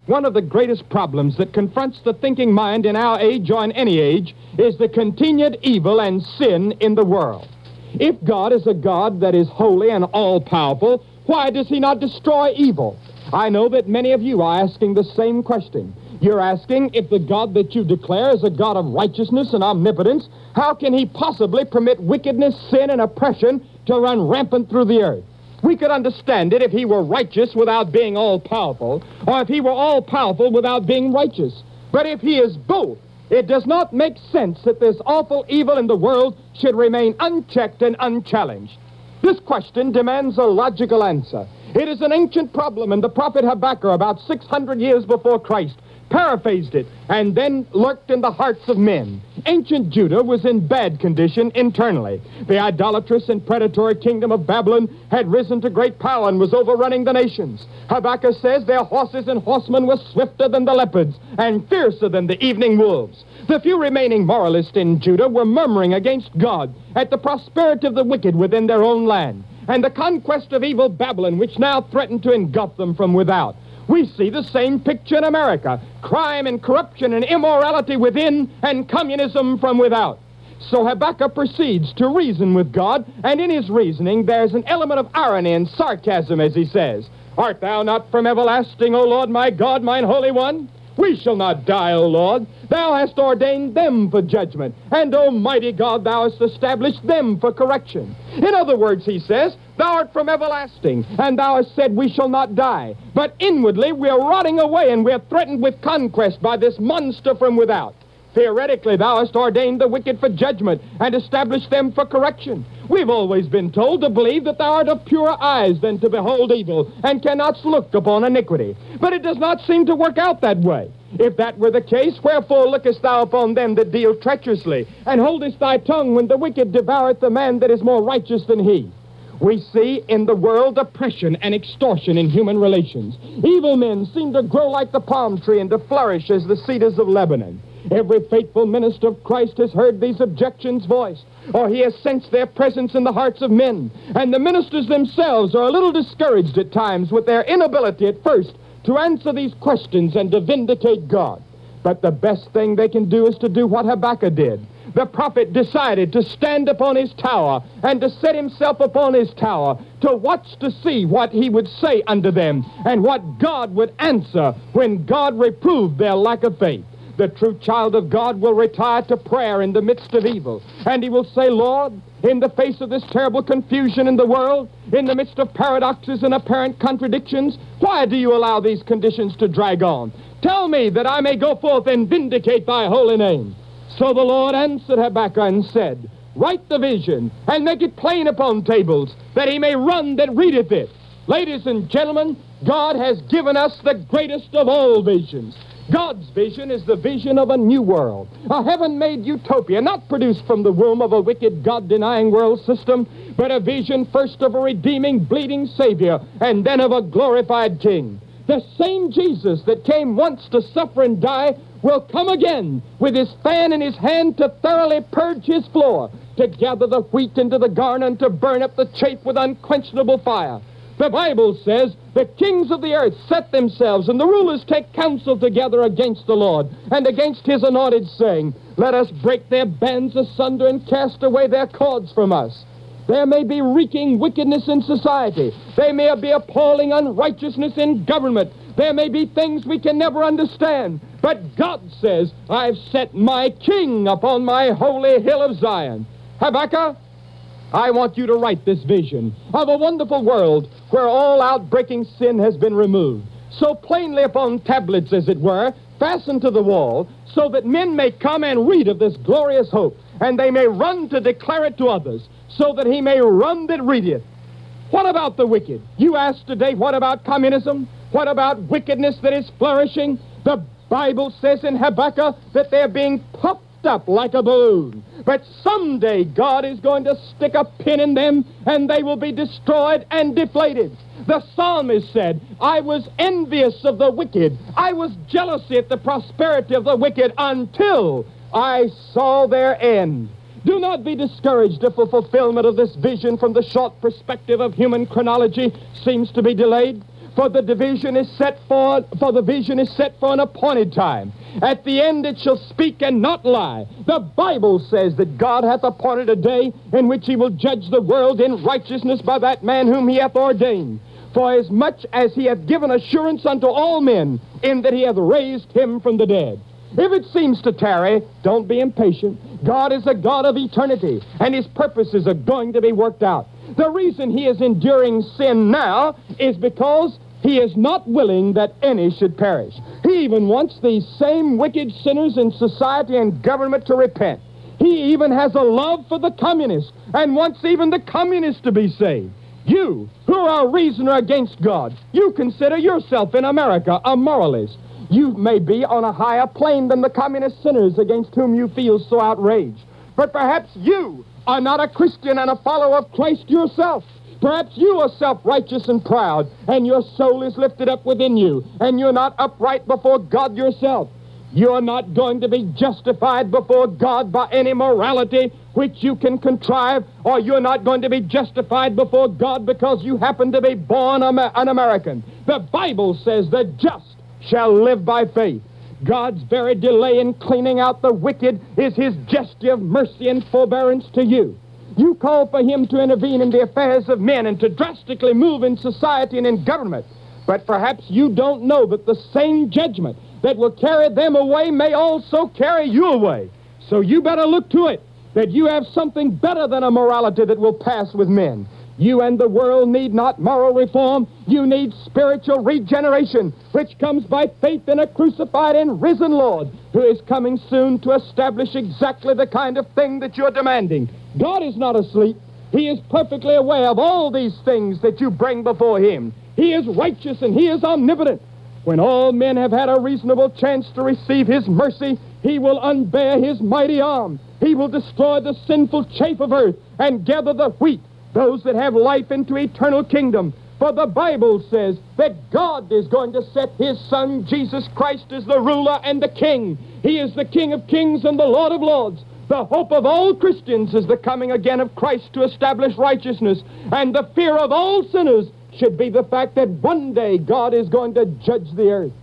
one of the greatest problems that confronts the thinking mind in our age or in any age is the continued evil and sin in the world. If God is a God that is holy and all-powerful, why does he not destroy evil? I know that many of you are asking the same question. You're asking, if the God that you declare is a God of righteousness and omnipotence, how can he possibly permit wickedness, sin, and oppression to run rampant through the earth? We could understand it if he were righteous without being all-powerful, or if he were all-powerful without being righteous. But if he is both, it does not make sense that this awful evil in the world should remain unchecked and unchallenged. This question demands a logical answer. It is an ancient problem, and the prophet Habakkuk, about 600 years before Christ, paraphrased it, and then lurked in the hearts of men. Ancient Judah was in bad condition internally. The idolatrous and predatory kingdom of Babylon had risen to great power and was overrunning the nations. Habakkuk says their horses and horsemen were swifter than the leopards and fiercer than the evening wolves. The few remaining moralists in Judah were murmuring against God at the prosperity of the wicked within their own land, and the conquest of evil Babylon, which now threatened to engulf them from without. We see the same picture in America: crime and corruption and immorality within, and communism from without. So Habakkuk proceeds to reason with God, and in his reasoning there's an element of irony and sarcasm as he says, "Art thou not from everlasting, O Lord my God, mine Holy One? We shall not die, O Lord. Thou hast ordained them for judgment, and, O mighty God, thou hast established them for correction." In other words, he says, thou art from everlasting, and thou hast said we shall not die. But inwardly we are rotting away, and we are threatened with conquest by this monster from without. Theoretically, thou hast ordained the wicked for judgment and established them for correction. We've always been told to believe that thou art of purer eyes than to behold evil, and cannot look upon iniquity. But it does not seem to work out that way. If that were the case, wherefore lookest thou upon them that deal treacherously, and holdest thy tongue when the wicked devoureth the man that is more righteous than he? We see in the world oppression and extortion in human relations. Evil men seem to grow like the palm tree and to flourish as the cedars of Lebanon. Every faithful minister of Christ has heard these objections voiced, or he has sensed their presence in the hearts of men. And the ministers themselves are a little discouraged at times with their inability at first to answer these questions and to vindicate God. But the best thing they can do is to do what Habakkuk did. The prophet decided to stand upon his tower and to set himself upon his tower to watch to see what he would say unto them and what God would answer when God reproved their lack of faith. The true child of God will retire to prayer in the midst of evil, and he will say, Lord, in the face of this terrible confusion in the world, in the midst of paradoxes and apparent contradictions, why do you allow these conditions to drag on? Tell me that I may go forth and vindicate thy holy name. So the Lord answered Habakkuk and said, write the vision and make it plain upon tables, that he may run that readeth it. Ladies and gentlemen, God has given us the greatest of all visions. God's vision is the vision of a new world, a heaven-made utopia, not produced from the womb of a wicked, God-denying world system, but a vision first of a redeeming, bleeding Savior, and then of a glorified King. The same Jesus that came once to suffer and die will come again with his fan in his hand to thoroughly purge his floor, to gather the wheat into the garner and to burn up the chaff with unquenchable fire. The Bible says, the kings of the earth set themselves, and the rulers take counsel together against the Lord and against his anointed, saying, let us break their bands asunder and cast away their cords from us. There may be reeking wickedness in society. There may be appalling unrighteousness in government. There may be things we can never understand. But God says, I've set my king upon my holy hill of Zion. Habakkuk, I want you to write this vision of a wonderful world where all outbreaking sin has been removed, so plainly upon tablets, as it were, fastened to the wall, so that men may come and read of this glorious hope, and they may run to declare it to others, so that he may run that readeth. What about the wicked? You ask today, what about communism? What about wickedness that is flourishing? The Bible says in Habakkuk that they're being puffed up like a balloon. But someday God is going to stick a pin in them, and they will be destroyed and deflated. The psalmist said, I was envious of the wicked. I was jealous at the prosperity of the wicked until I saw their end. Do not be discouraged if the fulfillment of this vision from the short perspective of human chronology seems to be delayed. For the vision is set for an appointed time. At the end it shall speak and not lie. The Bible says that God hath appointed a day in which he will judge the world in righteousness by that man whom he hath ordained. For as much as he hath given assurance unto all men, in that he hath raised him from the dead. If it seems to tarry, don't be impatient. God is a God of eternity, and his purposes are going to be worked out. The reason he is enduring sin now is because he is not willing that any should perish. He even wants these same wicked sinners in society and government to repent. He even has a love for the communists and wants even the communists to be saved. You, who are a reasoner against God, you consider yourself in America a moralist. You may be on a higher plane than the communist sinners against whom you feel so outraged. But perhaps you are not a Christian and a follower of Christ yourself. Perhaps you are self-righteous and proud, and your soul is lifted up within you, and you're not upright before God yourself. You're not going to be justified before God by any morality which you can contrive, or you're not going to be justified before God because you happen to be born an American. The Bible says the just shall live by faith. God's very delay in cleaning out the wicked is his gesture of mercy and forbearance to you. You call for him to intervene in the affairs of men and to drastically move in society and in government. But perhaps you don't know that the same judgment that will carry them away may also carry you away. So you better look to it that you have something better than a morality that will pass with men. You and the world need not moral reform. You need spiritual regeneration, which comes by faith in a crucified and risen Lord, who is coming soon to establish exactly the kind of thing that you're demanding. God is not asleep. He is perfectly aware of all these things that you bring before him. He is righteous and he is omnipotent. When all men have had a reasonable chance to receive his mercy, he will unbear his mighty arm. He will destroy the sinful chaff of earth and gather the wheat, those that have life, into eternal kingdom. For the Bible says that God is going to set his Son, Jesus Christ, as the ruler and the king. He is the King of kings and the Lord of lords. The hope of all Christians is the coming again of Christ to establish righteousness. And the fear of all sinners should be the fact that one day God is going to judge the earth.